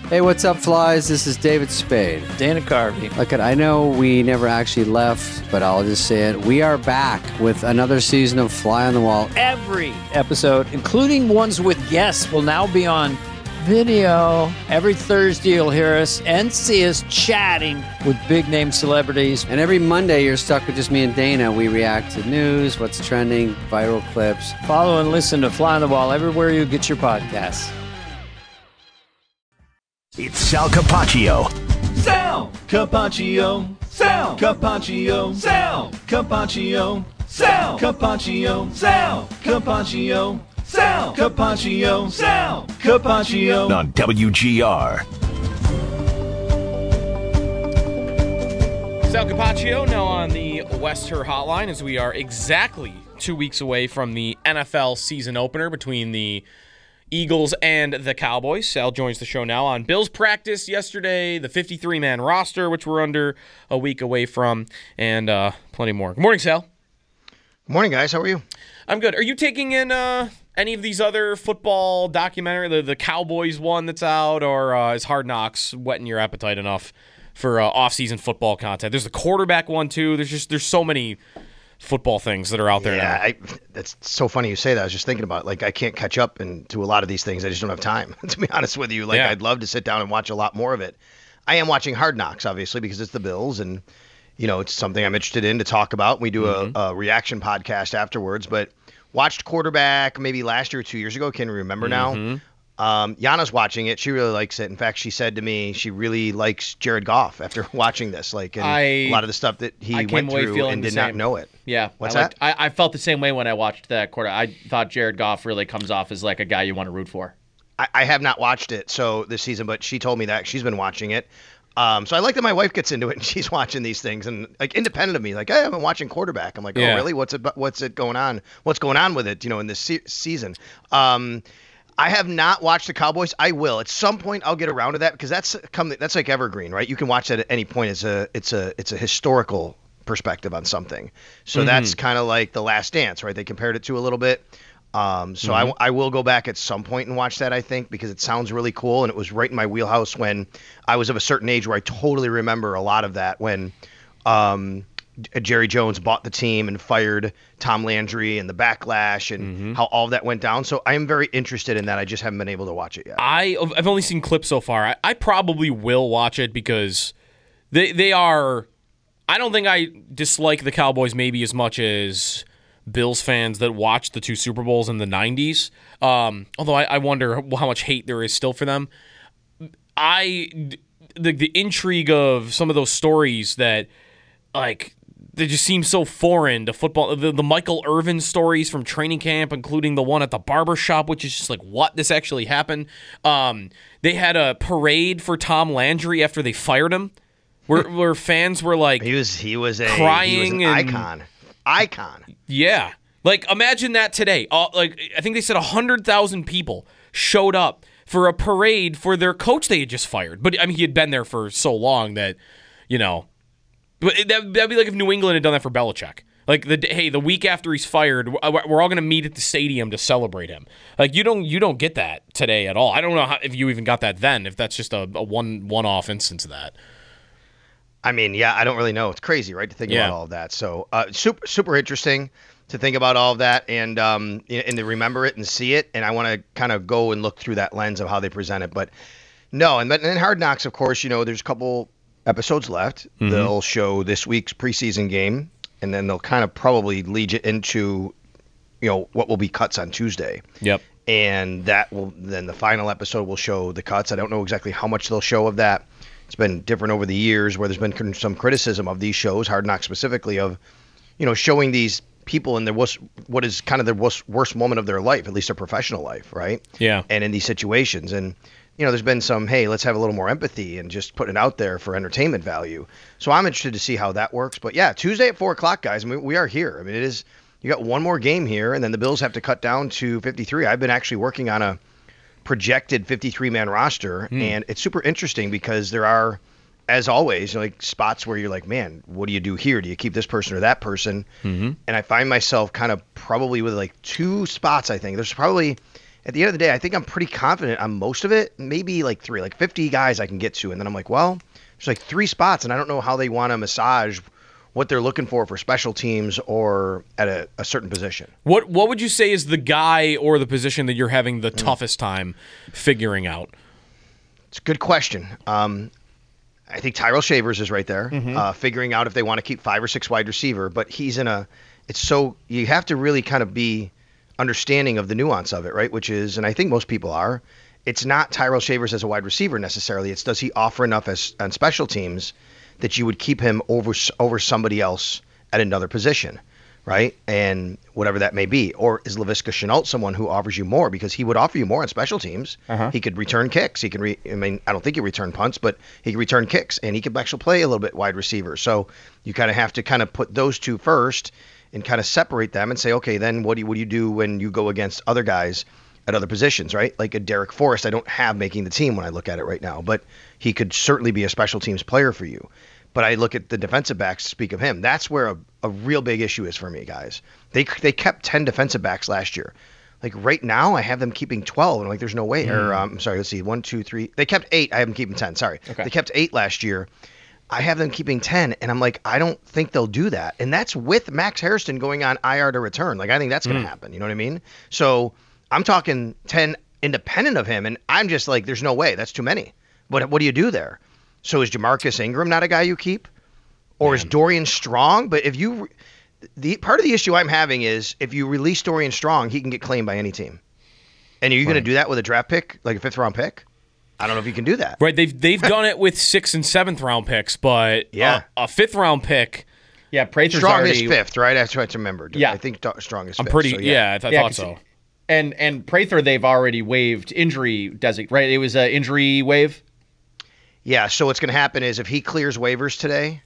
Hey, what's up, flies? This is David Spade. Dana Carvey. Look, I know we never actually left, but I'll just say it. We are back with another season of Fly on the Wall. Every episode, including ones with guests, will now be on video. Every Thursday, you'll hear us and see us chatting with big-name celebrities. And every Monday, you're stuck with just me and Dana. We react to news, what's trending, viral clips. Follow and listen to Fly on the Wall everywhere you get your podcasts. It's Sal Capaccio. Sal Capaccio. Sal Capaccio. Sal Capaccio. Sal Capaccio. Sal Capaccio. Sal Capaccio. Sal Capaccio. On WGR. Sal Capaccio now on the Wester Hotline as we are exactly 2 weeks away from the NFL season opener between the Eagles and the Cowboys. Sal joins the show now on Bills practice yesterday, the 53-man roster, which we're under a week away from, and plenty more. Good morning, Sal. Good morning, guys. How are you? I'm good. Are you taking in any of these other football documentary, the Cowboys one that's out, or is Hard Knocks whetting your appetite enough for off-season football content? There's the quarterback one, too. There's so many football things that are out there now. That's so funny you say that. I was just thinking about, I can't catch up to a lot of these things. I just don't have time, to be honest with you. I'd love to sit down and watch a lot more of it. I am watching Hard Knocks, obviously, because it's the Bills, and, it's something I'm interested in to talk about. We do a reaction podcast afterwards, but watched quarterback maybe last year or 2 years ago. Can't remember now. Yana's watching it. She really likes it. In fact, she said to me she really likes Jared Goff after watching this. A lot of the stuff that he went through and did not know it. Yeah. What's that? I felt the same way when I watched that quarter. I thought Jared Goff really comes off as like a guy you want to root for. I have not watched it this season, but she told me that she's been watching it. So I like that my wife gets into it and she's watching these things and independent of me, hey, I've been watching quarterback. I'm like, oh, really? What's it going on? What's going on with it? In this season. I have not watched the Cowboys. I will at some point. I'll get around to that because that's like evergreen, right? You can watch that at any point. It's a historical perspective on something. So that's kind of like The Last Dance, right? They compared it to a little bit. I will go back at some point and watch that, I think, because it sounds really cool and it was right in my wheelhouse when I was of a certain age where I totally remember a lot of that when Jerry Jones bought the team and fired Tom Landry and the backlash and how all of that went down. So I am very interested in that. I just haven't been able to watch it yet. I've only seen clips so far. I probably will watch it because they are – I don't think I dislike the Cowboys maybe as much as Bills fans that watched the two Super Bowls in the 90s. Although I wonder how much hate there is still for them. The intrigue of some of those stories that they just seem so foreign to football. The Michael Irvin stories from training camp, including the one at the barber shop, which is just what? This actually happened? They had a parade for Tom Landry after they fired him, where fans were he was crying. An icon. Yeah. Imagine that today. I think they said 100,000 people showed up for a parade for their coach they had just fired. But, he had been there for so long that, But that'd be like if New England had done that for Belichick. The week after he's fired, we're all going to meet at the stadium to celebrate him. You don't get that today at all. I don't know if you even got that then, if that's just a one-off instance of that. I don't really know. It's crazy, right, to think about all of that. So super, super interesting to think about all of that and to remember it and see it. And I want to kind of go and look through that lens of how they present it. But no, and then Hard Knocks, of course, there's a couple episodes left. They'll show this week's preseason game, and then they'll kind of probably lead you into, what will be cuts on Tuesday. Yep. And then the final episode will show the cuts. I don't know exactly how much they'll show of that. It's been different over the years where there's been some criticism of these shows, Hard Knocks specifically, of, showing these people in what is kind of their worst moment of their life, at least their professional life, right? Yeah. And in these situations. And, there's been some, hey, let's have a little more empathy and just put it out there for entertainment value. So I'm interested to see how that works. But, yeah, Tuesday at 4 o'clock, guys. We are here. It is – you got one more game here, and then the Bills have to cut down to 53. I've been actually working on a projected 53-man roster, and it's super interesting because there are, as always, spots where you're like, man, what do you do here? Do you keep this person or that person? And I find myself kind of probably with 2 spots, I think. There's probably – at the end of the day, I think I'm pretty confident on most of it. Maybe like 3, like 50 guys I can get to, and then I'm like, well, there's like 3 spots, and I don't know how they want to massage what they're looking for special teams or at a certain position. What would you say is the guy or the position that you're having the toughest time figuring out? It's a good question. I think Tyrell Shavers is right there, figuring out if they want to keep 5 or 6 wide receiver, but he's you have to really kind of be understanding of the nuance of it, right? Which is, and I think most people are, it's not Tyrell Shavers as a wide receiver necessarily. It's does he offer enough on special teams that you would keep him over somebody else at another position, right? And whatever that may be. Or is Laviska Shenault someone who offers you more because he would offer you more on special teams? He could return kicks. He can I don't think he return punts, but he can return kicks, and he could actually play a little bit wide receiver. So you kind of have to kind of put those two first and kind of separate them and say, okay, then what do you do when you go against other guys at other positions, right? Like a Derek Forrest, I don't have making the team when I look at it right now, but he could certainly be a special teams player for you. But I look at the defensive backs, speak of him. That's where a real big issue is for me, guys. They kept 10 defensive backs last year. Like right now, I have them keeping 12. And I'm like, there's no way. Or I'm sorry, let's see, 1, 2, 3. They kept 8. I have them keeping 10. Sorry. Okay. They kept 8 last year. I have them keeping 10. And I'm like, I don't think they'll do that. And that's with Max Hairston going on IR to return. Like I think that's going to happen. You know what I mean? So I'm talking 10 independent of him. And I'm just like, there's no way. That's too many. What do you do there? So is Jamarcus Ingram not a guy you keep? Or is Dorian Strong? But if you the part of the issue I'm having is if you release Dorian Strong, he can get claimed by any team. And are you going to do that with a draft pick, like a 5th round pick? I don't know if you can do that. Right, they've done it with 6th and 7th round picks, but a 5th round pick. Yeah, Prather's Strong already, is 5th, right? That's what I remembered. Yeah. I think Strong is 5th. I'm pretty. So, I thought so. And Prather, they've already waived injury designate, right? It was an injury waive. Yeah. So what's going to happen is if he clears waivers today,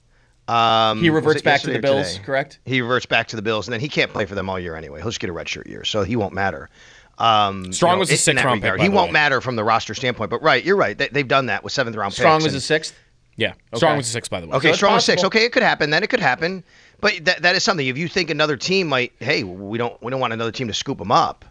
he reverts back to the Bills, today? correct? He reverts back to the Bills, and then he can't play for them all year anyway. He'll just get a redshirt year, so he won't matter. Strong was a 6th round pick. He won't matter from the roster standpoint, but you're right. They've done that with 7th round picks. Strong was a 6th. Yeah, Strong was a 6th, by the way. Okay, So Strong was possible. 6. Okay, it could happen. Then it could happen. But that is something. If you think another team might, hey, we don't want another team to scoop him up.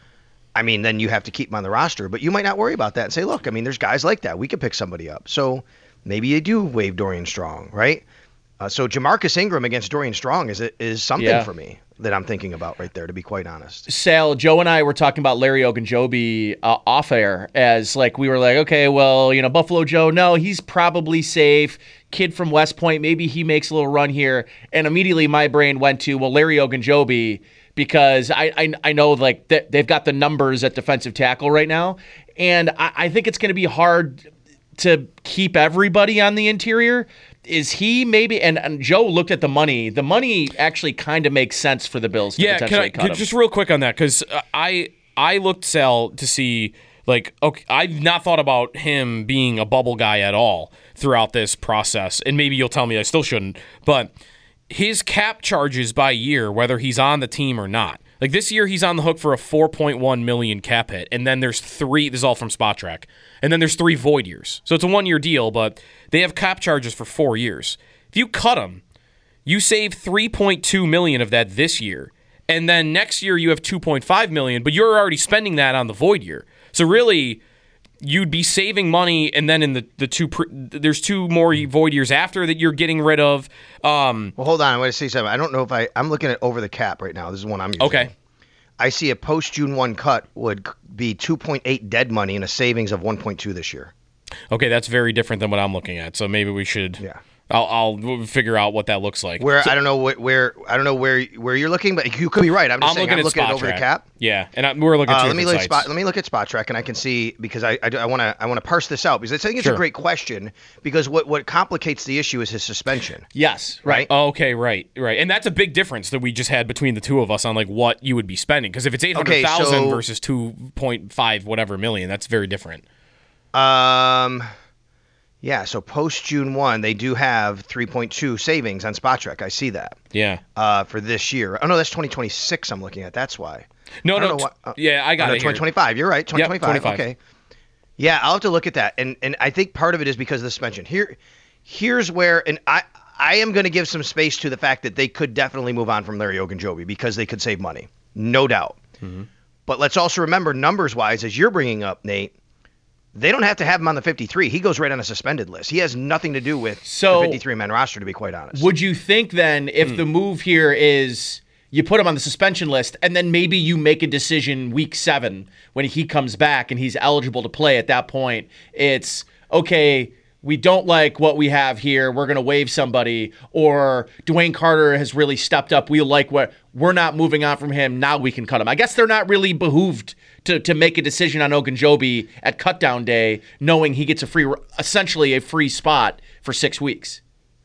I mean, then you have to keep him on the roster. But you might not worry about that and say, look, I mean, there's guys like that. We could pick somebody up. So maybe you do waive Dorian Strong, right? So Jamarcus Ingram against Dorian Strong is something for me that I'm thinking about right there, to be quite honest. Sal, Joe and I were talking about Larry Ogunjobi off air as like we were like, okay, well, Buffalo Joe, no, he's probably safe. Kid from West Point, maybe he makes a little run here. And immediately my brain went to, well, Larry Ogunjobi, because I know like they've got the numbers at defensive tackle right now, and I think it's going to be hard to keep everybody on the interior. Is he maybe? And Joe looked at the money. The money actually kind of makes sense for the Bills to potentially cut him. Just real quick on that, because I looked, Sal, to see, like, okay, I've not thought about him being a bubble guy at all throughout this process, and maybe you'll tell me I still shouldn't, but his cap charges by year, whether he's on the team or not, like this year he's on the hook for a $4.1 million cap hit, and then there's 3, this is all from SpotTrack, and then there's 3 void years. So it's a 1-year deal, but they have cap charges for 4 years. If you cut him, you save $3.2 million of that this year, and then next year you have $2.5 million, but you're already spending that on the void year. So really, you'd be saving money, and then in there's 2 more void years after that you're getting rid of. Well, hold on. I want to say something. I don't know if I'm looking at over the cap right now. This is one I'm using. Okay. I see a post-June 1 cut would be 2.8 dead money and a savings of 1.2 this year. Okay, that's very different than what I'm looking at. So maybe we should. Yeah. I'll figure out what that looks like. I don't know where you're looking, but you could be right. I'm looking at over the cap. Yeah, and we're looking at let me look at SpotTrack, and I can see, because I want to parse this out, because I think it's a great question, because what complicates the issue is his suspension. Yes, right. Okay, right, and that's a big difference that we just had between the two of us on like what you would be spending, because if it's 800,000 versus 2.5 whatever million, that's very different. Yeah, so post-June 1, they do have 3.2 savings on SpotTrack. I see that. Yeah. For this year. Oh, no, that's 2026 I'm looking at. That's why. No. Yeah, I got it 2025. You're right, 2025. Yep, 25. Okay. Yeah, I'll have to look at that. And I think part of it is because of the suspension. Here's where, and I am going to give some space to the fact that they could definitely move on from Larry Ogunjobi because they could save money. No doubt. Mm-hmm. But let's also remember, numbers-wise, as you're bringing up, Nate, they don't have to have him on the 53. He goes right on a suspended list. He has nothing to do with the 53-man roster, to be quite honest. Would you think then if the move here is you put him on the suspension list and then maybe you make a decision week 7 when he comes back and he's eligible to play at that point, it's, okay, we don't like what we have here, we're going to waive somebody, or Dwayne Carter has really stepped up, we like what, we're not moving on from him, now we can cut him. I guess they're not really behooved to make a decision on Ogunjobi at cutdown day, knowing he gets essentially a free spot for 6 weeks.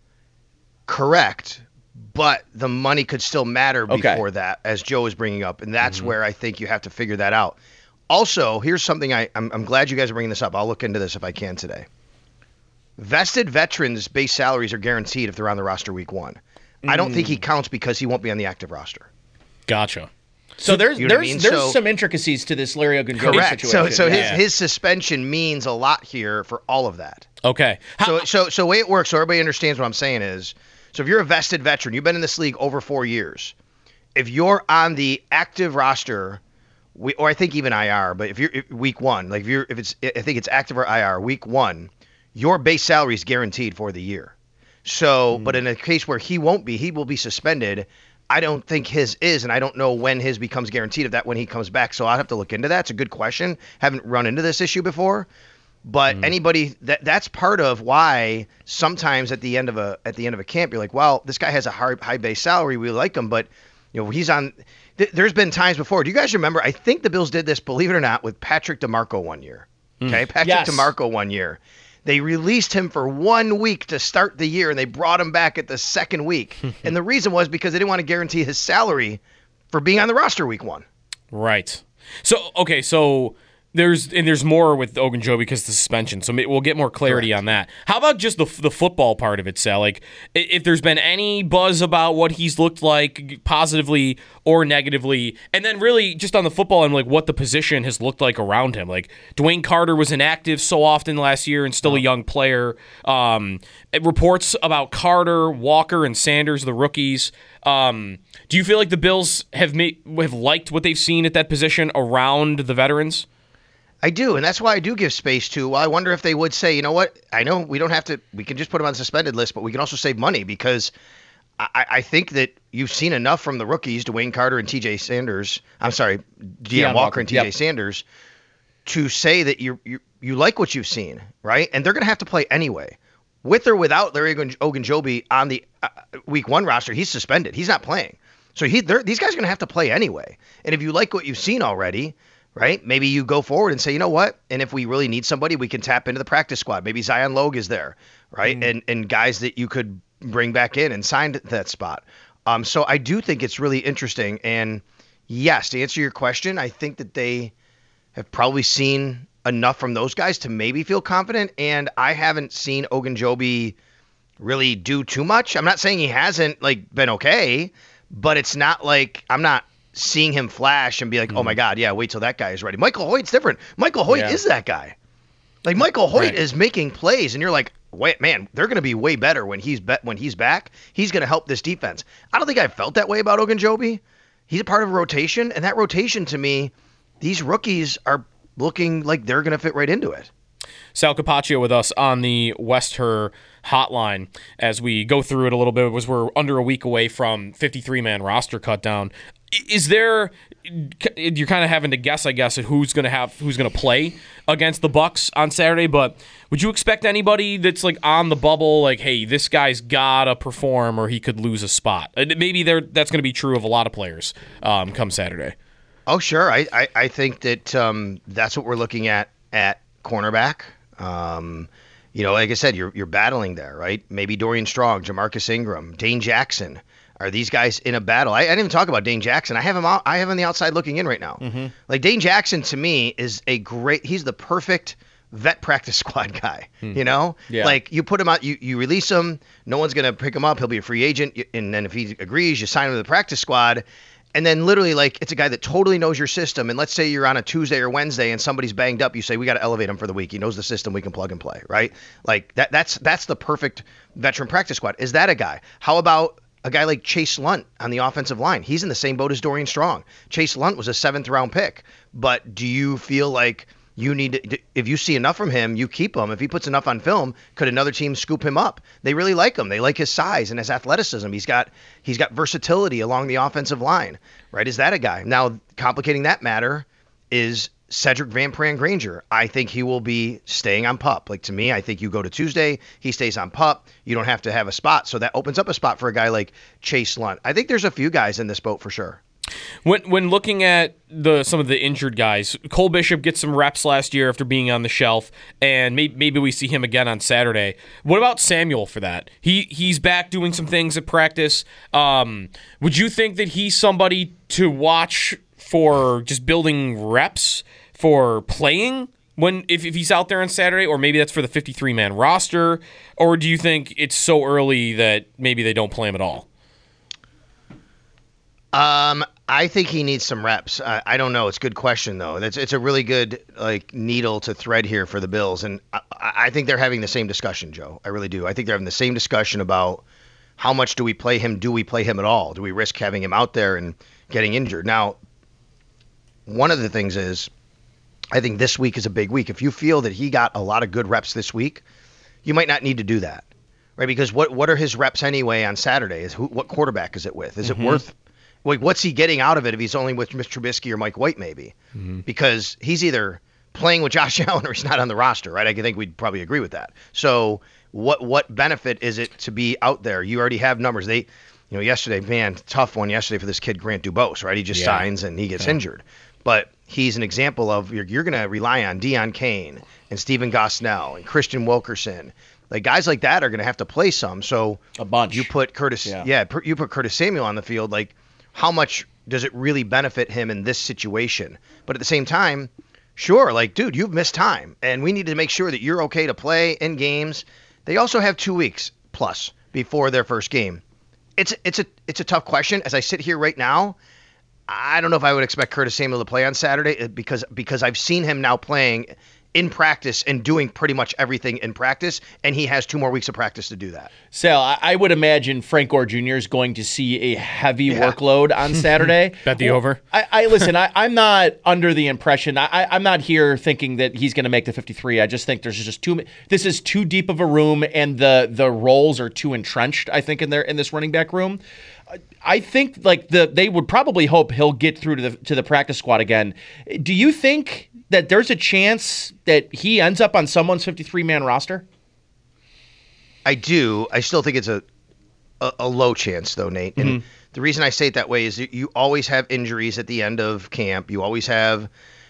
Correct, but the money could still matter before that, as Joe is bringing up, and that's where I think you have to figure that out. Also, here's something I'm glad you guys are bringing this up. I'll look into this if I can today. Vested veterans' base salaries are guaranteed if they're on the roster week 1. I don't think he counts because he won't be on the active roster. Gotcha. So there's some intricacies to this Larry Ogunjobi situation. So his suspension means a lot here for all of that. Okay. So the way it works, so everybody understands what I'm saying is, so if you're a vested veteran, you've been in this league over 4 years. If you're on the active roster, or I think even IR, but if you're week 1, like I think it's active or IR, week 1, your base salary is guaranteed for the year. So, but in a case where he won't be, he will be suspended. I don't think his is, and I don't know when his becomes guaranteed of that when he comes back. So I'll have to look into that. It's a good question. Haven't run into this issue before, but anybody that's part of why sometimes at the end of a camp you're like, well, this guy has a high base salary, we like him, but he's on. There's been times before. Do you guys remember? I think the Bills did this, believe it or not, with Patrick DeMarco one year. Okay, Patrick DeMarco one year. They released him for 1 week to start the year, and they brought him back at the second week. And the reason was because they didn't want to guarantee his salary for being on the roster week 1. Right. So there's more with Ogunjobi because of the suspension. So we'll get more clarity on that. How about just the football part of it, Sal? Like, if there's been any buzz about what he's looked like, positively or negatively, and then really just on the football and like what the position has looked like around him. Like, Dwayne Carter was inactive so often last year and still a young player. Reports about Carter, Walker, and Sanders, the rookies. Do you feel like the Bills have liked what they've seen at that position around the veterans? I do, and that's why I do give space to. Well, I wonder if they would say, you know what? I know we don't have to. We can just put them on the suspended list, but we can also save money because I think that you've seen enough from the rookies, Dwayne Carter and T.J. Sanders. I'm sorry, Deion Walker and T.J. Sanders, to say that you like what you've seen, right? And they're going to have to play anyway, with or without Larry Ogunjobi on the week 1 roster. He's suspended. He's not playing, so these guys are going to have to play anyway. And if you like what you've seen already, right? Maybe you go forward and say, you know what? And if we really need somebody, we can tap into the practice squad. Maybe Zion Logue is there, right? And guys that you could bring back in and sign that spot. So I do think it's really interesting. And yes, to answer your question, I think that they have probably seen enough from those guys to maybe feel confident. And I haven't seen Ogunjobi really do too much. I'm not saying he hasn't been okay, but it's not like I'm not seeing him flash and be like, oh my God, yeah, wait till that guy is ready. Michael Hoyt's different. Michael Hoyt is that guy. Like, Michael Hoyt is making plays, and you're like, wait, man, they're going to be way better when he's back. He's going to help this defense. I don't think I felt that way about Ogunjobi. He's a part of a rotation, and that rotation, to me, these rookies are looking like they're going to fit right into it. Sal Capaccio with us on the West Her hotline as we go through it a little bit. We're under a week away from 53-man roster cut down. Is there, you're kind of having to guess, I guess, at who's going to play against the Bucs on Saturday, but would you expect anybody that's like on the bubble, like, hey, this guy's got to perform or he could lose a spot? Maybe that's going to be true of a lot of players come Saturday. Oh, sure. I think that that's what we're looking at cornerback. Like I said, you're battling there, right? Maybe Dorian Strong, Jamarcus Ingram, Dane Jackson. Are these guys in a battle? I didn't even talk about Dane Jackson. I have him on the outside looking in right now. Mm-hmm. Like, Dane Jackson to me is he's the perfect vet practice squad guy. You know, like you put him out, you release him. No one's gonna pick him up. He'll be a free agent, and then if he agrees, you sign him to the practice squad. And then literally, like, it's a guy that totally knows your system. And let's say you're on a Tuesday or Wednesday and somebody's banged up. You say, we got to elevate him for the week. He knows the system. We can plug and play, right? Like, that's the perfect veteran practice squad. Is that a guy? How about a guy like Chase Lunt on the offensive line. He's in the same boat as Dorian Strong. Chase Lunt was a 7th-round pick. But do you feel like you need to, if you see enough from him, you keep him? If he puts enough on film, could another team scoop him up? They really like him. They like his size and his athleticism. He's got versatility along the offensive line, right? Is that a guy? Now, complicating that matter is Cedric Van Pran Granger. I think he will be staying on PUP. Like, to me, I think you go to Tuesday, he stays on PUP. You don't have to have a spot. So that opens up a spot for a guy like Chase Lunt. I think there's a few guys in this boat for sure. When looking at some of the injured guys, Cole Bishop gets some reps last year after being on the shelf, and maybe we see him again on Saturday. What about Samuel for that? He's back doing some things at practice. Would you think that he's somebody to watch for just building reps, for playing if he's out there on Saturday, or maybe that's for the 53-man roster? Or do you think it's so early that maybe they don't play him at all? I think he needs some reps. I don't know. It's a good question, though. It's a really good needle to thread here for the Bills. And I think they're having the same discussion, Joe. I really do. I think they're having the same discussion about how much do we play him? Do we play him at all? Do we risk having him out there and getting injured? Now, one of the things is I think this week is a big week. If you feel that he got a lot of good reps this week, you might not need to do that, right? Because what are his reps anyway on Saturday? What quarterback is it with? Is it worth – what's he getting out of it if he's only with Mr. Trubisky or Mike White maybe? Mm-hmm. Because he's either playing with Josh Allen or he's not on the roster, right? I think we'd probably agree with that. So what benefit is it to be out there? You already have numbers. Yesterday, man, tough one yesterday for this kid Grant Dubose, right? He just signs and he gets injured. But he's an example of you're going to rely on Deion Kane and Stephen Gosnell and Christian Wilkerson. Like, guys like that are going to have to play some. So a bunch. You put Curtis Samuel on the field, like, how much does it really benefit him in this situation? But at the same time, sure, like, dude, you've missed time, and we need to make sure that you're okay to play in games. They also have 2 weeks plus before their first game. It's a tough question. As I sit here right now, I don't know if I would expect Curtis Samuel to play on Saturday because I've seen him now playing in practice and doing pretty much everything in practice, and he has 2 more weeks of practice to do that. Sal, I would imagine Frank Gore Jr. is going to see a heavy workload on Saturday. Bet the over. Listen, I'm not under the impression. I'm not here thinking that he's going to make the 53. I just think there's just this is too deep of a room, and the roles are too entrenched, I think, in this running back room. I think they would probably hope he'll get through to the practice squad again. Do you think that there's a chance that he ends up on someone's 53-man roster? I do. I still think it's a low chance, though, Nate. Mm-hmm. And the reason I say it that way is that you always have injuries at the end of camp. You always have,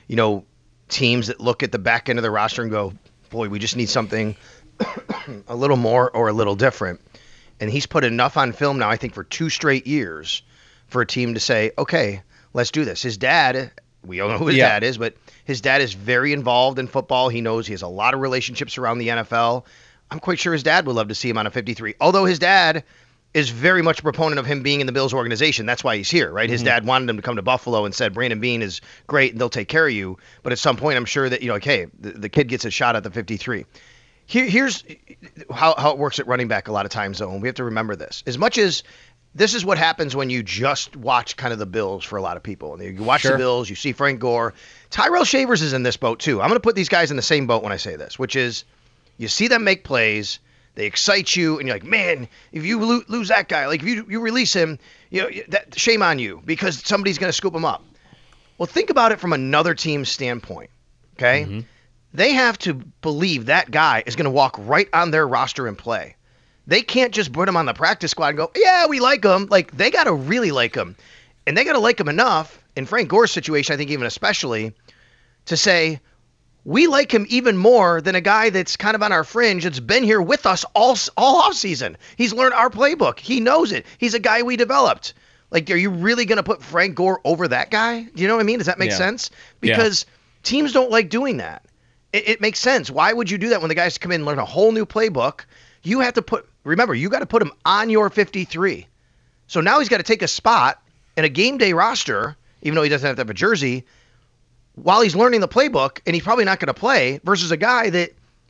teams that look at the back end of the roster and go, boy, we just need something a little more or a little different. And he's put enough on film now, I think, for 2 straight years for a team to say, okay, let's do this. His dad, we all know who his dad is, but his dad is very involved in football. He knows he has a lot of relationships around the NFL. I'm quite sure his dad would love to see him on a 53, although his dad is very much a proponent of him being in the Bills organization. That's why he's here, right? His dad wanted him to come to Buffalo and said, Brandon Beane is great and they'll take care of you. But at some point, I'm sure that, hey, the kid gets a shot at the 53. Here's how it works at running back a lot of times, though, and we have to remember this. As much as this is what happens when you just watch kind of the Bills for a lot of people. And you watch the Bills, you see Frank Gore. Tyrell Shavers is in this boat, too. I'm going to put these guys in the same boat when I say this, which is you see them make plays, they excite you, and you're like, man, if you lose that guy, like if you release him, shame on you because somebody's going to scoop him up. Well, think about it from another team's standpoint, okay? Mm-hmm. They have to believe that guy is going to walk right on their roster and play. They can't just put him on the practice squad and go, yeah, we like him. Like, they got to really like him. And they got to like him enough, in Frank Gore's situation, I think even especially, to say, we like him even more than a guy that's kind of on our fringe that's been here with us all offseason. He's learned our playbook. He knows it. He's a guy we developed. Like, are you really going to put Frank Gore over that guy? Do you know what I mean? Does that make sense? Because teams don't like doing that. It makes sense. Why would you do that when the guys come in and learn a whole new playbook? You have to remember, you got to put him on your 53. So now he's got to take a spot in a game day roster, even though he doesn't have to have a jersey, while he's learning the playbook, and he's probably not going to play, versus a guy that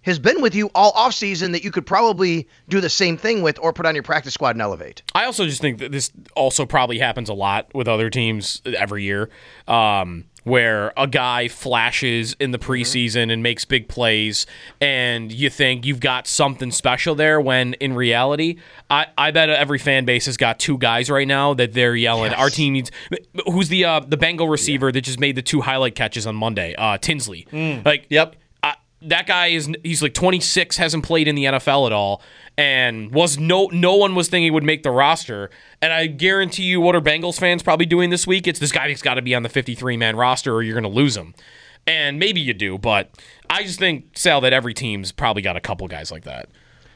has been with you all offseason that you could probably do the same thing with or put on your practice squad and elevate. I also just think that this also probably happens a lot with other teams every year, where a guy flashes in the preseason and makes big plays, and you think you've got something special there, when in reality, I bet every fan base has got two guys right now that they're yelling, our team needs... Who's the Bengal receiver that just made the 2 highlight catches on Monday? Tinsley. Yep. That guy he's like 26, hasn't played in the NFL at all, and no one was thinking he would make the roster. And I guarantee you, what are Bengals fans probably doing this week? It's this guy that's got to be on the 53-man roster or you're going to lose him. And maybe you do, but I just think, Sal, that every team's probably got a couple guys like that.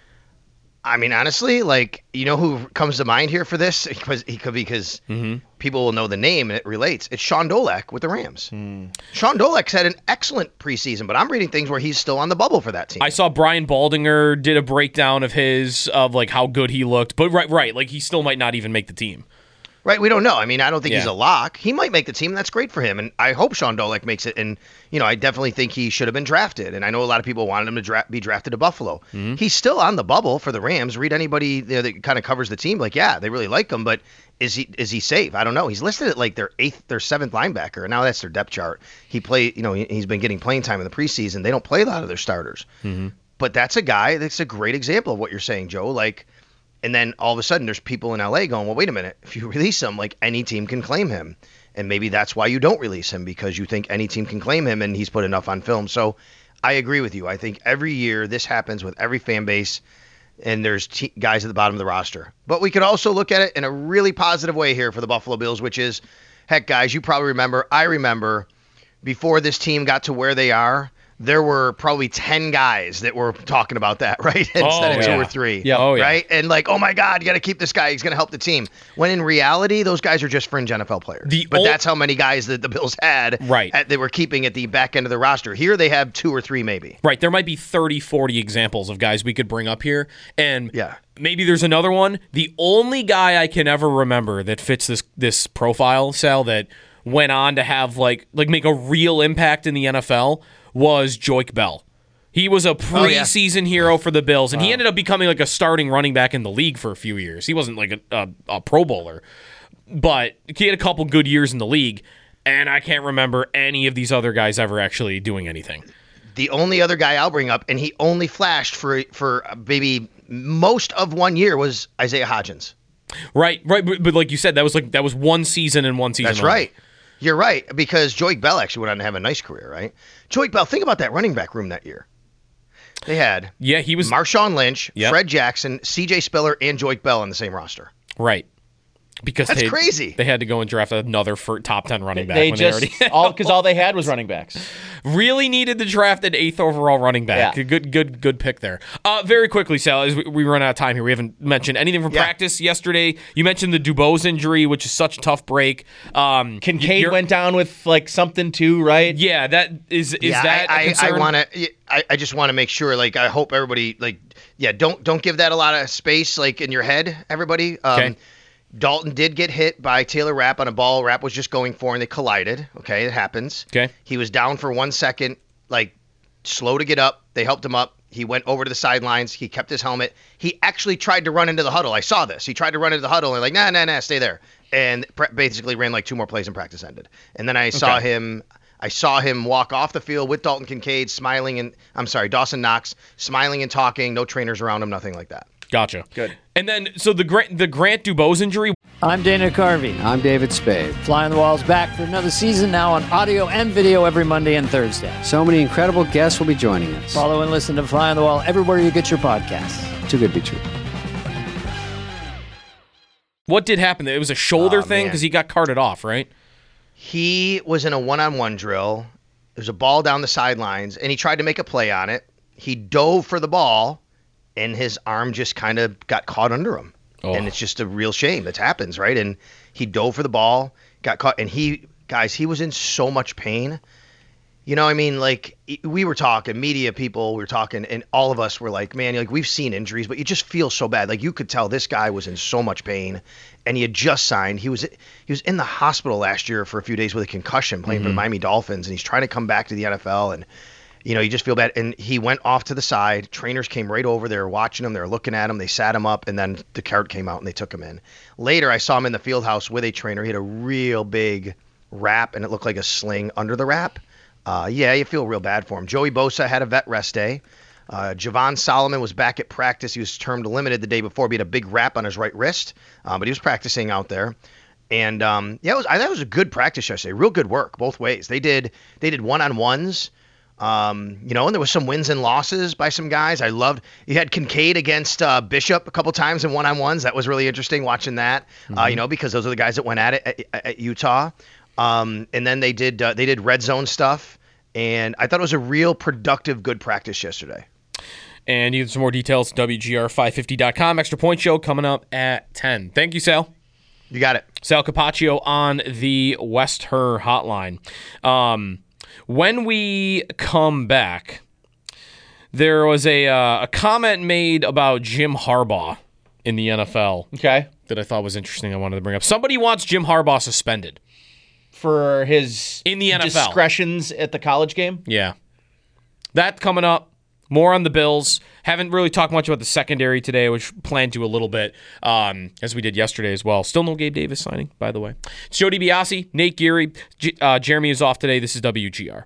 I mean, honestly, like, you know who comes to mind here for this? Because people will know the name and it relates. It's Sean Dolak with the Rams. Sean Dolak's had an excellent preseason, but I'm reading things where he's still on the bubble for that team. I saw Brian Baldinger did a breakdown of like how good he looked, but right, like he still might not even make the team. Right, we don't know. I mean, I don't think he's a lock. He might make the team. That's great for him, and I hope Sean Dolak makes it. And I definitely think he should have been drafted. And I know a lot of people wanted him to be drafted to Buffalo. He's still on the bubble for the Rams. Read anybody that kind of covers the team. Like, yeah, they really like him, but is he safe? I don't know. He's listed at like their 7th linebacker, and now that's their depth chart. He's been getting playing time in the preseason. They don't play a lot of their starters, but that's a guy that's a great example of what you're saying, Joe. Like. And then all of a sudden there's people in LA going, well, wait a minute. If you release him, like any team can claim him. And maybe that's why you don't release him, because you think any team can claim him and he's put enough on film. So I agree with you. I think every year this happens with every fan base, and there's guys at the bottom of the roster. But we could also look at it in a really positive way here for the Buffalo Bills, which is, heck, guys, you probably remember, I remember, before this team got to where they are, there were probably 10 guys that were talking about that, right? Instead of 2 or 3. Yep. Oh, yeah. Right? And like, oh my God, you got to keep this guy. He's going to help the team. When in reality, those guys are just fringe NFL players. But that's how many guys that the Bills had they were keeping at the back end of the roster. Here they have 2 or 3 maybe. Right. There might be 30, 40 examples of guys we could bring up here. And maybe there's another one. The only guy I can ever remember that fits this profile, Sal, that went on to have like make a real impact in the NFL was Joique Bell. He was a preseason hero for the Bills, and he ended up becoming like a starting running back in the league for a few years. He wasn't like a Pro Bowler, but he had a couple good years in the league, and I can't remember any of these other guys ever actually doing anything. The only other guy I'll bring up, and he only flashed for maybe most of 1 year, was Isaiah Hodgins. Right, but like you said, that was one season and one season. That's only. right. You're right, because Joique Bell actually went on to have a nice career, right? Joique Bell, think about that running back room that year. They had he was Marshawn Lynch, Fred Jackson, C.J. Spiller, and Joique Bell on the same roster. Right. Because that's crazy. They had to go and draft another top 10 running back. Because all they had was running backs. Really needed to draft an 8th overall running back. Yeah. Good pick there. Very quickly, Sal, as we run out of time here, we haven't mentioned anything from practice yesterday. You mentioned the Dubose injury, which is such a tough break. Kincaid went down with like something too, right? Yeah, that is that a concern? I just want to make sure, like, I hope everybody, like, don't give that a lot of space, like, in your head, everybody. Okay. Dalton did get hit by Taylor Rapp on a ball Rapp was just going for, and they collided. Okay, it happens. Okay. He was down for 1 second, like, slow to get up. They helped him up. He went over to the sidelines. He kept his helmet. He actually tried to run into the huddle. I saw this. He tried to run into the huddle, and like, nah, stay there. And basically ran like 2 more plays and practice ended. And then I saw him walk off the field with Dalton Kincaid Dawson Knox, smiling and talking, no trainers around him, nothing like that. Gotcha. Good. And then, so the Grant Dubose injury. I'm Dana Carvey. I'm David Spade. Fly on the Wall's back for another season, now on audio and video every Monday and Thursday. So many incredible guests will be joining us. Follow and listen to Fly on the Wall everywhere you get your podcasts. Too good to be true. What did happen? It was a shoulder thing because he got carted off, right? He was in a one-on-one drill. There's a ball down the sidelines, and he tried to make a play on it. He dove for the ball, and his arm just kind of got caught under him. Oh. And it's just a real shame. It happens, right? And he dove for the ball, got caught, and he was in so much pain. You know, I mean, like, we were talking, media people, we were talking, and all of us were like, man, like, we've seen injuries, but you just feel so bad. Like, you could tell this guy was in so much pain, and he had just signed. He was in the hospital last year for a few days with a concussion, playing for the Miami Dolphins, and he's trying to come back to the NFL, you just feel bad. And he went off to the side. Trainers came right over. They were watching him. They were looking at him. They sat him up, and then the cart came out, and they took him in. Later, I saw him in the field house with a trainer. He had a real big wrap, and it looked like a sling under the wrap. You feel real bad for him. Joey Bosa had a vet rest day. Javon Solomon was back at practice. He was termed limited the day before. He had a big wrap on his right wrist, but he was practicing out there. And I thought it was a good practice yesterday. Real good work both ways. They did one-on-ones. And there was some wins and losses by some guys. I loved. You had Kincaid against Bishop a couple times in one-on-ones. That was really interesting watching that. Because those are the guys that went at it at Utah. And then they did red zone stuff. And I thought it was a real productive, good practice yesterday. And you have some more details, WGR550.com. Extra Point Show coming up at 10. Thank you, Sal. You got it. Sal Capaccio on the West Her hotline. When we come back, there was a comment made about Jim Harbaugh in the NFL. Okay. That I thought was interesting. I wanted to bring up. Somebody wants Jim Harbaugh suspended for his in the NFL discretions at the college game. Yeah, that coming up. More on the Bills. Haven't really talked much about the secondary today, which planned to a little bit, as we did yesterday as well. Still no Gabe Davis signing, by the way. It's Joe DiBiase, Nate Geary. Jeremy is off today. This is WGR.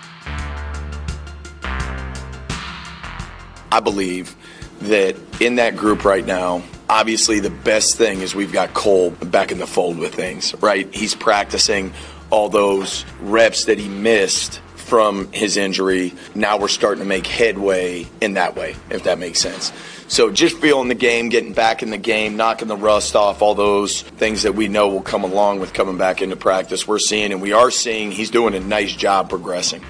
I believe that in that group right now, obviously the best thing is we've got Cole back in the fold with things, right? He's practicing all those reps that he missed from his injury. Now we're starting to make headway in that way, if that makes sense. So just feeling the game, getting back in the game, knocking the rust off, all those things that we know will come along with coming back into practice. We're seeing, and we are seeing, he's doing a nice job progressing.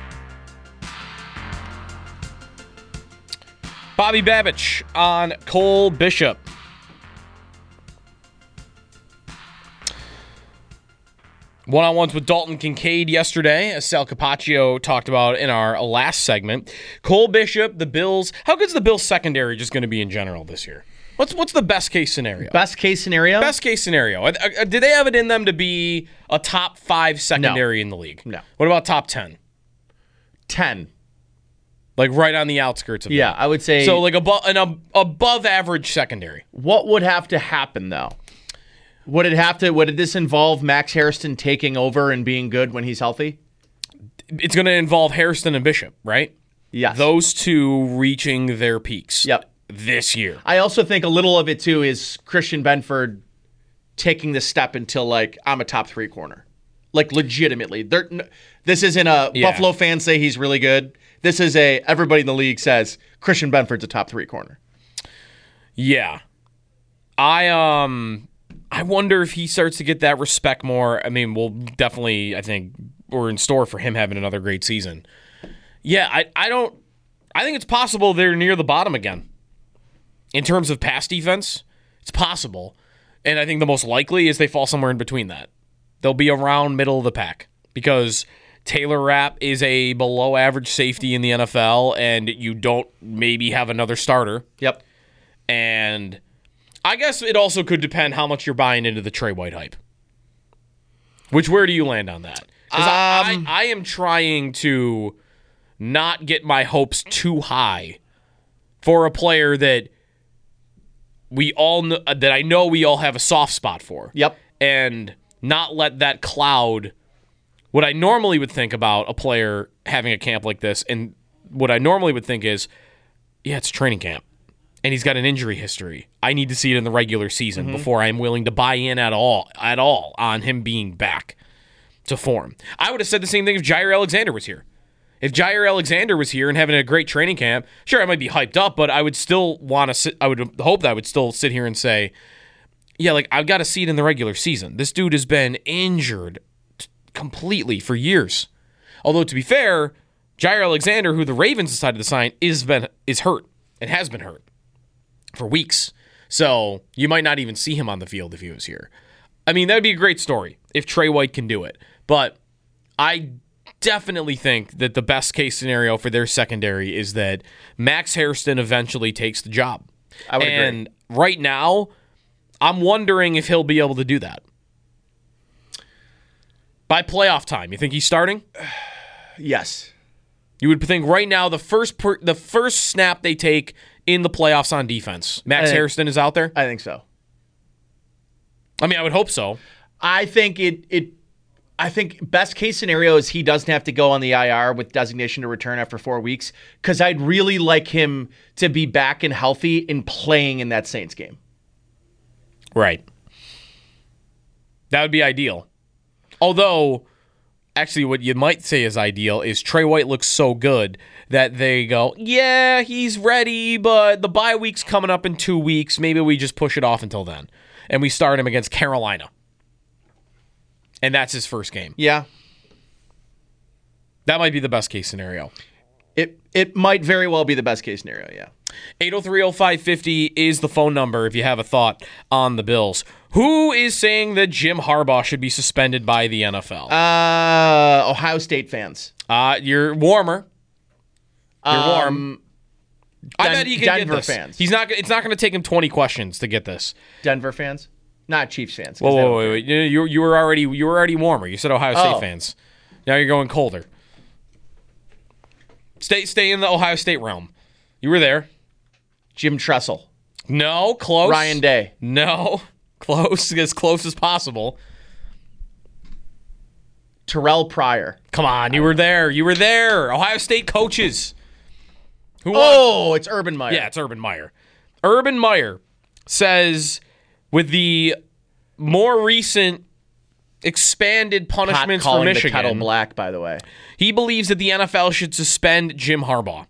Bobby Babich on Cole Bishop. One-on-ones with Dalton Kincaid yesterday, as Sal Capaccio talked about in our last segment. Cole Bishop, the Bills. How good's the Bills secondary just going to be in general this year? What's the best case scenario? Best case scenario? Best case scenario. Do they have it in them to be a top 5 secondary in the league? No. What about top 10? 10. Like right on the outskirts of that. that. I would say. So like above average secondary. What would have to happen though? Would this involve Max Hairston taking over and being good when he's healthy? It's going to involve Hairston and Bishop, right? Yes. Those two reaching their peaks. Yep. This year. I also think a little of it too is Christian Benford taking the step until like I'm a top 3 corner. Like legitimately. This isn't a Buffalo fans say he's really good. This is everybody in the league says Christian Benford's a top 3 corner. Yeah. I wonder if he starts to get that respect more. I mean, we'll definitely, I think, we're in store for him having another great season. Yeah, I think it's possible they're near the bottom again. In terms of pass defense, it's possible. And I think the most likely is they fall somewhere in between that. They'll be around middle of the pack because Taylor Rapp is a below average safety in the NFL and you don't maybe have another starter. Yep. And I guess it also could depend how much you're buying into the Trey White hype. Where do you land on that? Because I am trying to not get my hopes too high for a player that I know we all have a soft spot for. Yep. And not let that cloud what I normally would think about a player having a camp like this. And what I normally would think is, yeah, it's training camp. And he's got an injury history. I need to see it in the regular season before I'm willing to buy in at all on him being back to form. I would have said the same thing if Jair Alexander was here. If Jair Alexander was here and having a great training camp, sure, I might be hyped up, but I would still I would hope that I would still sit here and say, yeah, like I've got to see it in the regular season. This dude has been injured completely for years. Although to be fair, Jair Alexander, who the Ravens decided to sign, is hurt and has been hurt for weeks. So you might not even see him on the field if he was here. I mean, that would be a great story if Trey White can do it. But I definitely think that the best case scenario for their secondary is that Max Hairston eventually takes the job. I would agree. And right now, I'm wondering if he'll be able to do that. By playoff time, you think he's starting? Yes. You would think right now the first snap they take in the playoffs on defense, Max Harrison is out there? I think so. I mean, I would hope so. I think I think best case scenario is he doesn't have to go on the IR with designation to return after 4 weeks, because I'd really like him to be back and healthy and playing in that Saints game. Right. That would be ideal. Although, actually, what you might say is ideal is Trey White looks so good that they go, yeah, he's ready, but the bye week's coming up in 2 weeks. Maybe we just push it off until then. And we start him against Carolina. And that's his first game. Yeah. That might be the best case scenario. It might very well be the best case scenario, yeah. 803-0550 is the phone number if you have a thought on the Bills. Who is saying that Jim Harbaugh should be suspended by the NFL? Ohio State fans. You're warmer. You're warm. I bet he can Denver get this. fans. It's not going to take him 20 questions to get this. Denver fans? Not Chiefs fans. Wait. You were already warmer. You said Ohio State fans. Now you're going colder. Stay in the Ohio State realm. You were there. Jim Tressel. No, close. Ryan Day. No, close as possible. Terrell Pryor. Come on, you were there. Ohio State coaches. It's Urban Meyer. Yeah, it's Urban Meyer. Urban Meyer says with the more recent expanded punishments for Michigan. The kettle black, by the way. He believes that the NFL should suspend Jim Harbaugh.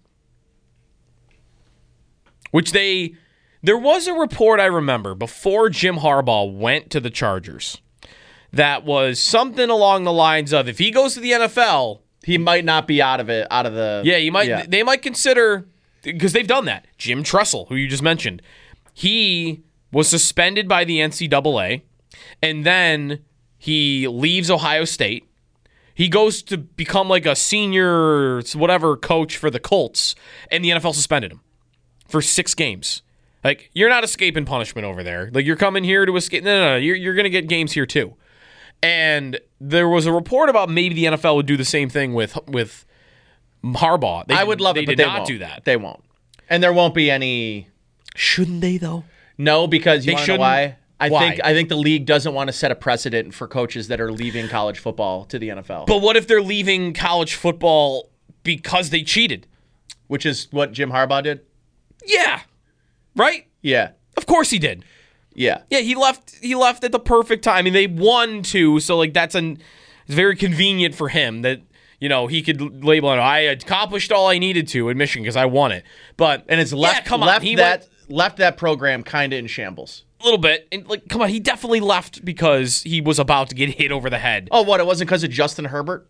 There was a report I remember before Jim Harbaugh went to the Chargers that was something along the lines of, if he goes to the NFL, he might not be out of the. Yeah, they might consider, because they've done that. Jim Tressel, who you just mentioned, he was suspended by the NCAA, and then he leaves Ohio State. He goes to become like a senior whatever coach for the Colts, and the NFL suspended him for 6 games. Like, you're not escaping punishment over there. Like, you're coming here to escape. No. You're going to get games here too. And there was a report about maybe the NFL would do the same thing with Harbaugh. I would love it, but they did not won't. do that. They won't. And there won't be any. Shouldn't they, though? No, because you want to know why? Why? I think the league doesn't want to set a precedent for coaches that are leaving college football to the NFL. But what if they're leaving college football because they cheated? Which is what Jim Harbaugh did? Yeah. Right? Yeah. Of course he did. Yeah. Yeah, he left at the perfect time. I mean, they won too, so like it's very convenient for him that, you know, he could label it, I accomplished all I needed to in Michigan because I won it. And it's left that program kind of in shambles. A little bit. And like, come on, he definitely left because he was about to get hit over the head. Oh, what? It wasn't because of Justin Herbert?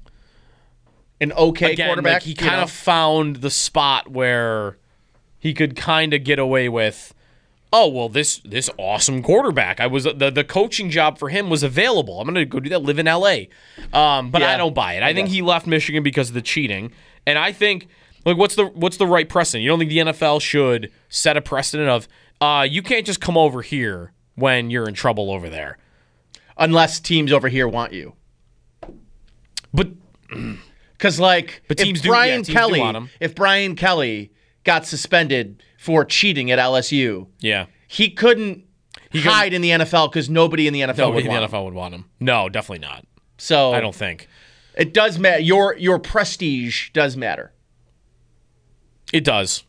An okay quarterback? Like, he kind of found the spot where he could kind of get away with, oh, well, this awesome quarterback. The coaching job for him was available. I'm going to go do that, live in L.A. But I don't buy it. I think he left Michigan because of the cheating. And I think, like, what's the right precedent? You don't think the NFL should set a precedent of, you can't just come over here when you're in trouble over there. Unless teams over here want you. But because, like, teams if Brian Kelly got suspended for cheating at LSU, he couldn't hide in the NFL because nobody in the NFL would want him. No, definitely not. So I don't think it does matter. Your prestige does matter. It does.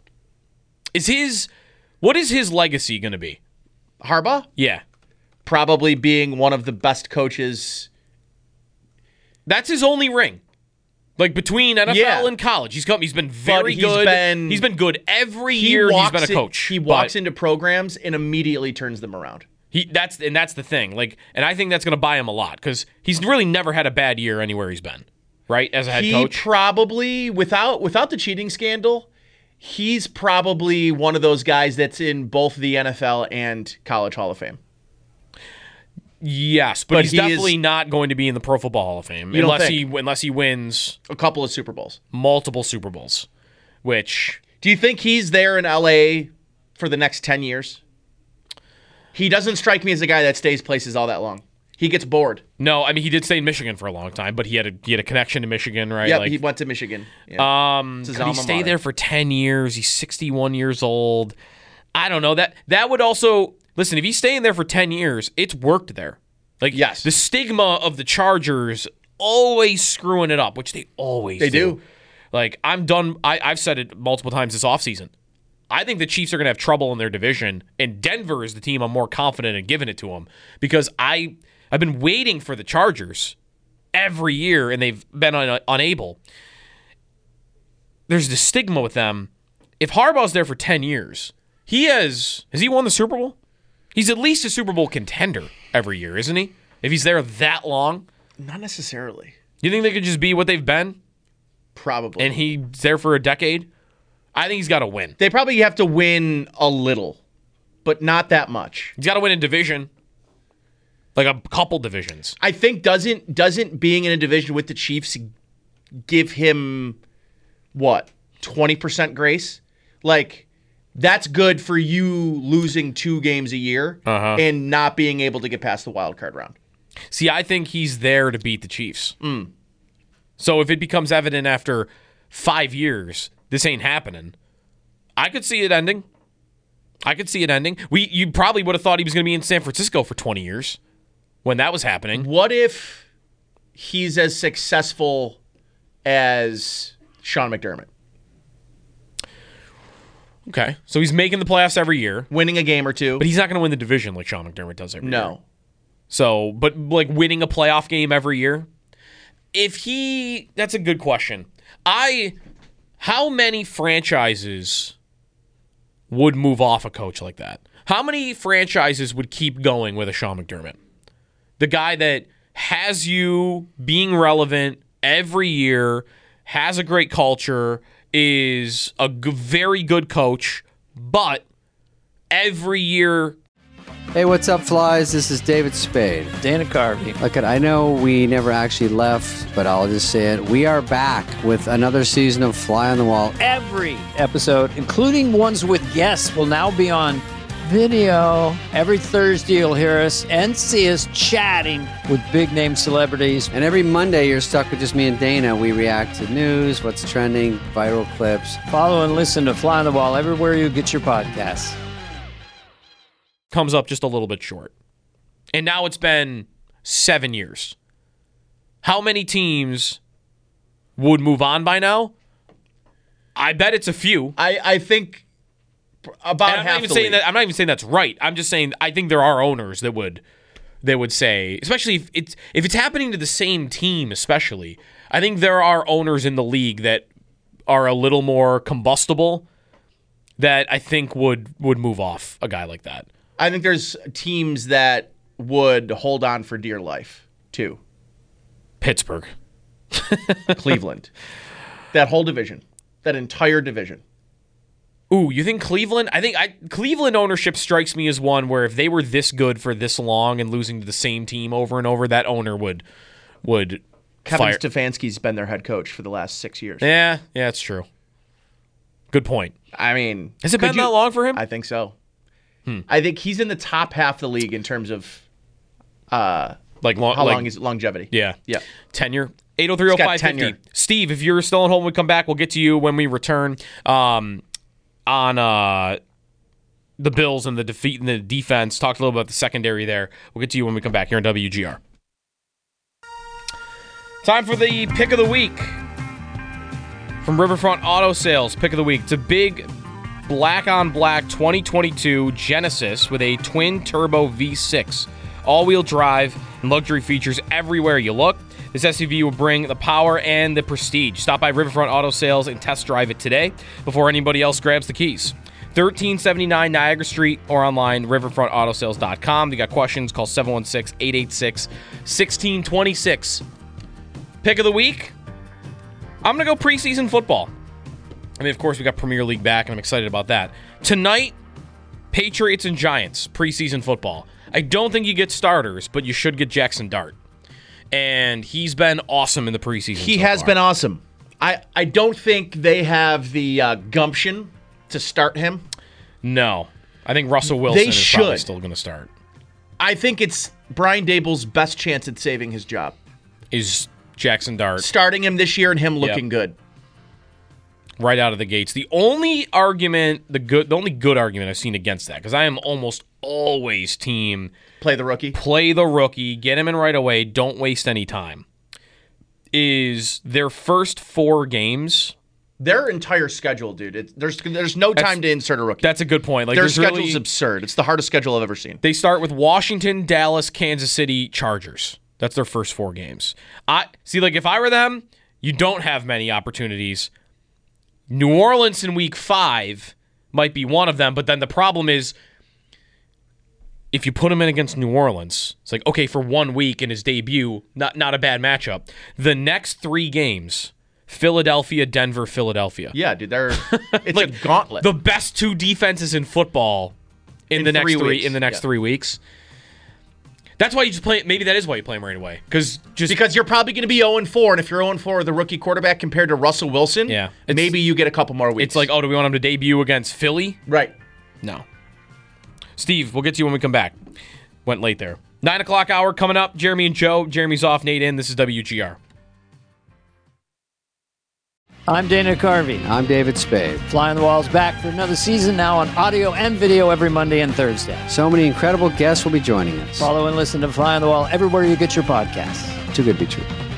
What is his legacy going to be? Harbaugh? Yeah. Probably being one of the best coaches. That's his only ring. Like, between NFL and college. He's been very good. He's been good every year he's been a coach. He walks into programs and immediately turns them around. That's the thing. Like, and I think that's going to buy him a lot because he's really never had a bad year anywhere he's been, right, as a head coach. He probably, without the cheating scandal, he's probably one of those guys that's in both the NFL and College Hall of Fame. Yes, but he's definitely not going to be in the Pro Football Hall of Fame unless he wins a couple of Super Bowls, multiple Super Bowls. Which, do you think he's there in LA for the next 10 years? He doesn't strike me as a guy that stays places all that long. He gets bored. No, I mean he did stay in Michigan for a long time, but he had a connection to Michigan, right? Yeah, he went to Michigan. Yeah. He stayed there for 10 years. He's 61 years old. I don't know. That would also listen, if he's staying there for 10 years, it's worked there. Like yes. The stigma of the Chargers always screwing it up, which they always do. Like I'm done. I've said it multiple times this offseason. I think the Chiefs are going to have trouble in their division, and Denver is the team I'm more confident in giving it to them because I've been waiting for the Chargers every year, and they've been unable. There's the stigma with them. If Harbaugh's there for 10 years, has he won the Super Bowl? He's at least a Super Bowl contender every year, isn't he? If he's there that long? Not necessarily. You think they could just be what they've been? Probably. And he's there for a decade? I think he's got to win. They probably have to win a little, but not that much. He's got to win a division. Like a couple divisions. I think doesn't being in a division with the Chiefs give him, 20% grace? Like, that's good for you losing 2 games a year and not being able to get past the wild card round. See, I think he's there to beat the Chiefs. So if it becomes evident after 5 years, this ain't happening, I could see it ending. You probably would have thought he was going to be in San Francisco for 20 years when that was happening. What if he's as successful as Sean McDermott? Okay, so he's making the playoffs every year. Winning a game or two. But he's not going to win the division like Sean McDermott does every year. No. So, but like winning a playoff game every year? That's a good question. How many franchises would move off a coach like that? How many franchises would keep going with a Sean McDermott? The guy that has you being relevant every year, has a great culture, is a very good coach, but every year... Hey, what's up, Flies? This is David Spade. Dana Carvey. Look, I know we never actually left, but I'll just say it. We are back with another season of Fly on the Wall. Every episode, including ones with guests, will now be on video. Every Thursday, you'll hear us and see us chatting with big-name celebrities. And every Monday, you're stuck with just me and Dana. We react to news, what's trending, viral clips. Follow and listen to Fly on the Wall everywhere you get your podcasts. Comes up just a little bit short. And now it's been 7 years. How many teams would move on by now? I bet it's a few. I think about I'm half not even the saying league. that. I'm not even saying that's right. I'm just saying I think there are owners that would say, especially if it's happening to the same team, especially. I think there are owners in the league that are a little more combustible that I think would move off a guy like that. I think there's teams that would hold on for dear life, too. Pittsburgh. Cleveland. That whole division. That entire division. Ooh, you think Cleveland? I think Cleveland ownership strikes me as one where if they were this good for this long and losing to the same team over and over, that owner would Kevin fire. Stefanski's been their head coach for the last 6 years. Yeah, it's true. Good point. I mean... Has it been that long for him? I think so. I think he's in the top half of the league in terms of how long is longevity. Yeah. Yeah. Tenure. 803-0550. Steve, if you're still at home, we come back. We'll get to you when we return on the Bills and the defeat in the defense. Talked a little about the secondary there. We'll get to you when we come back here on WGR. Time for the pick of the week from Riverfront Auto Sales. Pick of the week. It's a big black-on-black 2022 Genesis with a twin-turbo V6. All-wheel drive and luxury features everywhere you look. This SUV will bring the power and the prestige. Stop by Riverfront Auto Sales and test drive it today before anybody else grabs the keys. 1379 Niagara Street or online, riverfrontautosales.com. If you got questions, call 716-886-1626. Pick of the week, I'm going to go preseason football. I mean, of course, we got Premier League back, and I'm excited about that. Tonight, Patriots and Giants, preseason football. I don't think you get starters, but you should get Jackson Dart. And he's been awesome in the preseason. He has been awesome. I don't think they have the gumption to start him. No. I think Russell Wilson is probably still going to start. I think it's Brian Dable's best chance at saving his job. Is Jackson Dart. Starting him this year and him looking good. Right out of the gates. The only argument, the only good argument I've seen against that, because I am almost always team play the rookie, get him in right away, don't waste any time, is their first 4 games. Their entire schedule, dude. There's no time to insert a rookie. That's a good point. Like, their schedule's absurd. It's the hardest schedule I've ever seen. They start with Washington, Dallas, Kansas City, Chargers. That's their first 4 games. If I were them, you don't have many opportunities. New Orleans in week 5 might be one of them, but then the problem is if you put him in against New Orleans, it's like, okay, for 1 week in his debut, not a bad matchup. The next 3 games, Philadelphia, Denver, Philadelphia. Yeah, dude, it's like a gauntlet. The best 2 defenses in football in the next 3 weeks. That's why you just play. Maybe that is why you play him right away. Because you're probably going to be 0-4, and if you're 0-4 with the rookie quarterback compared to Russell Wilson, maybe you get a couple more weeks. It's like, do we want him to debut against Philly? Right. No. Steve, we'll get to you when we come back. Went late there. 9 o'clock hour coming up. Jeremy and Joe. Jeremy's off, Nate in. This is WGR. I'm Dana Carvey. I'm David Spade. Fly on the Wall's back for another season, now on audio and video every Monday and Thursday. So many incredible guests will be joining us. Follow and listen to Fly on the Wall everywhere you get your podcasts. Too good to be true.